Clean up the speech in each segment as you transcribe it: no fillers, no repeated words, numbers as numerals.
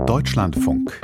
Deutschlandfunk.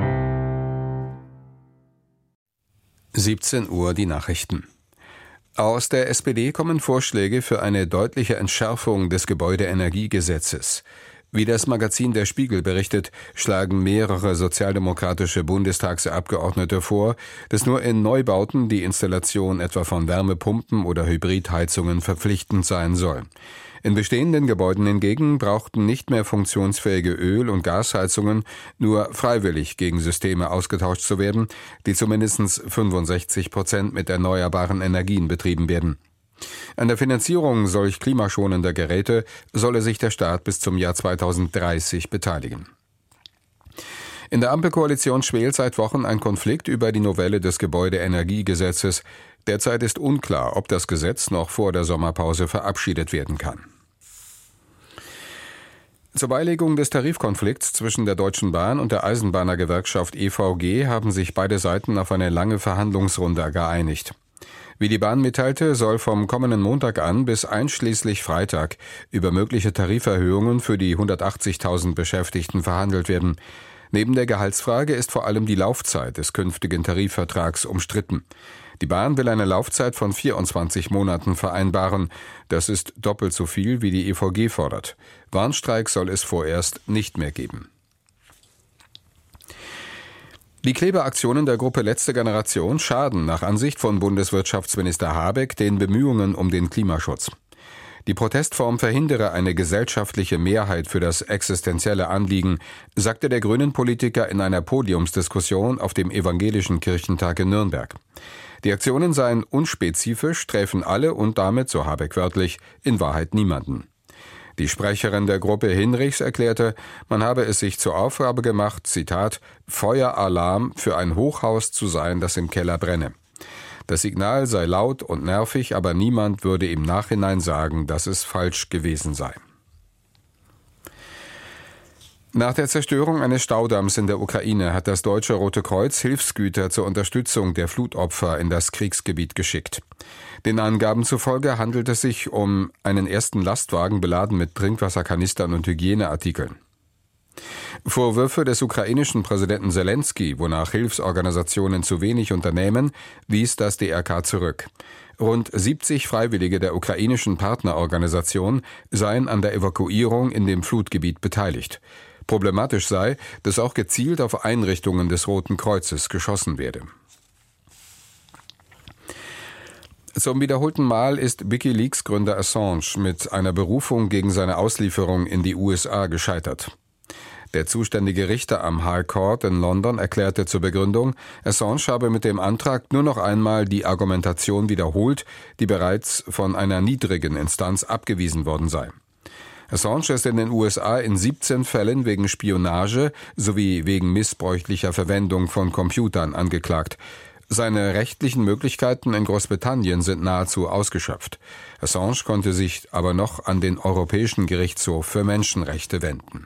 17 Uhr die Nachrichten. Aus der SPD kommen Vorschläge für eine deutliche Entschärfung des Gebäudeenergiegesetzes. Wie das Magazin Der Spiegel berichtet, schlagen mehrere sozialdemokratische Bundestagsabgeordnete vor, dass nur in Neubauten die Installation etwa von Wärmepumpen oder Hybridheizungen verpflichtend sein soll. In bestehenden Gebäuden hingegen brauchten nicht mehr funktionsfähige Öl- und Gasheizungen nur freiwillig gegen Systeme ausgetauscht zu werden, die zu mindestens 65% mit erneuerbaren Energien betrieben werden. An der Finanzierung solch klimaschonender Geräte solle sich der Staat bis zum Jahr 2030 beteiligen. In der Ampelkoalition schwelt seit Wochen ein Konflikt über die Novelle des Gebäudeenergiegesetzes. Derzeit ist unklar, ob das Gesetz noch vor der Sommerpause verabschiedet werden kann. Zur Beilegung des Tarifkonflikts zwischen der Deutschen Bahn und der Eisenbahnergewerkschaft EVG haben sich beide Seiten auf eine lange Verhandlungsrunde geeinigt. Wie die Bahn mitteilte, soll vom kommenden Montag an bis einschließlich Freitag über mögliche Tariferhöhungen für die 180.000 Beschäftigten verhandelt werden. Neben der Gehaltsfrage ist vor allem die Laufzeit des künftigen Tarifvertrags umstritten. Die Bahn will eine Laufzeit von 24 Monaten vereinbaren. Das ist doppelt so viel, wie die EVG fordert. Warnstreik soll es vorerst nicht mehr geben. Die Klebeaktionen der Gruppe Letzte Generation schaden nach Ansicht von Bundeswirtschaftsminister Habeck den Bemühungen um den Klimaschutz. Die Protestform verhindere eine gesellschaftliche Mehrheit für das existenzielle Anliegen, sagte der Grünen-Politiker in einer Podiumsdiskussion auf dem Evangelischen Kirchentag in Nürnberg. Die Aktionen seien unspezifisch, träfen alle und damit, so Habeck wörtlich, in Wahrheit niemanden. Die Sprecherin der Gruppe Hinrichs erklärte, man habe es sich zur Aufgabe gemacht, Zitat, Feueralarm für ein Hochhaus zu sein, das im Keller brenne. Das Signal sei laut und nervig, aber niemand würde im Nachhinein sagen, dass es falsch gewesen sei. Nach der Zerstörung eines Staudamms in der Ukraine hat das Deutsche Rote Kreuz Hilfsgüter zur Unterstützung der Flutopfer in das Kriegsgebiet geschickt. Den Angaben zufolge handelt es sich um einen ersten Lastwagen beladen mit Trinkwasserkanistern und Hygieneartikeln. Vorwürfe des ukrainischen Präsidenten Selenskyj, wonach Hilfsorganisationen zu wenig unternehmen, wies das DRK zurück. Rund 70 Freiwillige der ukrainischen Partnerorganisation seien an der Evakuierung in dem Flutgebiet beteiligt. Problematisch sei, dass auch gezielt auf Einrichtungen des Roten Kreuzes geschossen werde. Zum wiederholten Mal ist WikiLeaks-Gründer Assange mit einer Berufung gegen seine Auslieferung in die USA gescheitert. Der zuständige Richter am High Court in London erklärte zur Begründung, Assange habe mit dem Antrag nur noch einmal die Argumentation wiederholt, die bereits von einer niedrigen Instanz abgewiesen worden sei. Assange ist in den USA in 17 Fällen wegen Spionage sowie wegen missbräuchlicher Verwendung von Computern angeklagt. Seine rechtlichen Möglichkeiten in Großbritannien sind nahezu ausgeschöpft. Assange konnte sich aber noch an den Europäischen Gerichtshof für Menschenrechte wenden.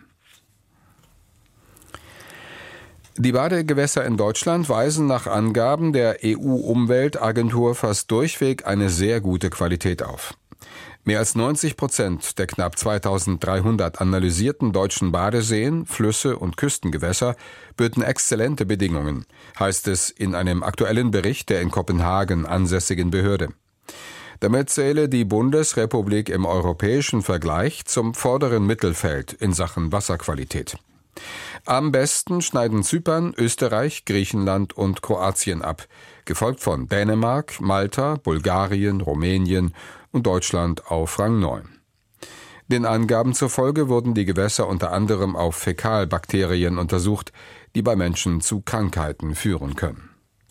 Die Badegewässer in Deutschland weisen nach Angaben der EU-Umweltagentur fast durchweg eine sehr gute Qualität auf. Mehr als 90% der knapp 2300 analysierten deutschen Badeseen, Flüsse und Küstengewässer bieten exzellente Bedingungen, heißt es in einem aktuellen Bericht der in Kopenhagen ansässigen Behörde. Damit zähle die Bundesrepublik im europäischen Vergleich zum vorderen Mittelfeld in Sachen Wasserqualität. Am besten schneiden Zypern, Österreich, Griechenland und Kroatien ab, gefolgt von Dänemark, Malta, Bulgarien, Rumänien und Deutschland auf Rang 9. Den Angaben zufolge wurden die Gewässer unter anderem auf Fäkalbakterien untersucht, die bei Menschen zu Krankheiten führen können.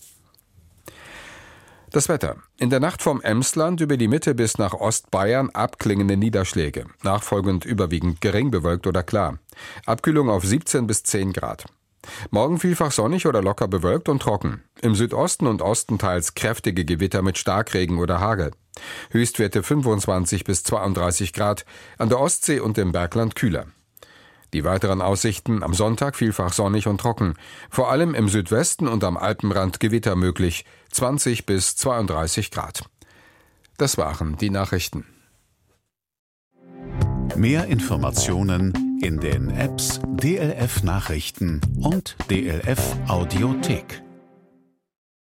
Das Wetter. In der Nacht vom Emsland über die Mitte bis nach Ostbayern abklingende Niederschläge, nachfolgend überwiegend gering bewölkt oder klar. Abkühlung auf 17 bis 10 Grad. Morgen vielfach sonnig oder locker bewölkt und trocken. Im Südosten und Osten teils kräftige Gewitter mit Starkregen oder Hagel. Höchstwerte 25 bis 32 Grad, an der Ostsee und im Bergland kühler. Die weiteren Aussichten: am Sonntag vielfach sonnig und trocken. Vor allem im Südwesten und am Alpenrand Gewitter möglich, 20 bis 32 Grad. Das waren die Nachrichten. Mehr Informationen in den Apps DLF Nachrichten und DLF Audiothek.